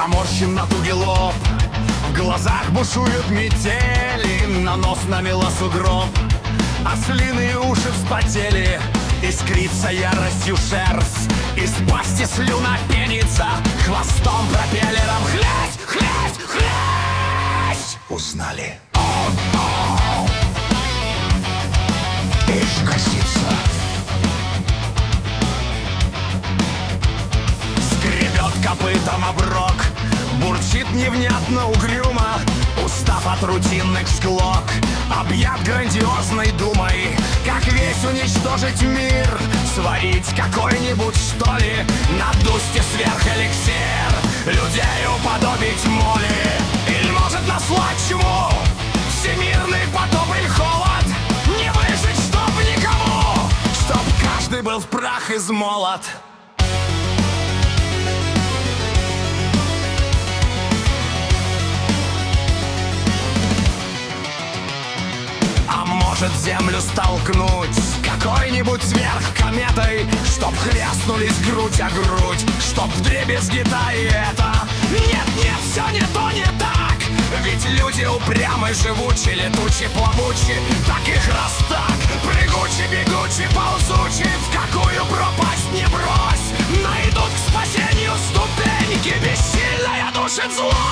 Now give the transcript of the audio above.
Наморщен на тугий лоб, в глазах бушуют метели, на нос намело сугроб, ослиные уши вспотели, искрится яростью шерсть, из пасти слюна пенится, хвостом пропеллером хлясть, хлясть, хлясть. Узнали. Ишь, косится. Скребет копытом оброк, бурчит невнятно угрюмо, устав от рутинных склок, объят грандиозной думой, как весь уничтожить мир, сварить какой-нибудь, что ли, на дусте сверхэликсир, людей уподобить моли, или может наслать чему, всемирный потоп или холод, не выжить, чтоб никому, чтоб каждый был в прах измолот. Может землю столкнуть какой-нибудь сверхкометой, чтоб хряснулись грудь о грудь, чтоб вдребезги та и это. Нет, нет, все не то, не так, ведь люди упрямы, живучи, летучи, плавучи, так их раз так, прыгучи, бегучи, ползучи, в какую пропасть не брось, найдут к спасению ступеньки, бессильная душит зло.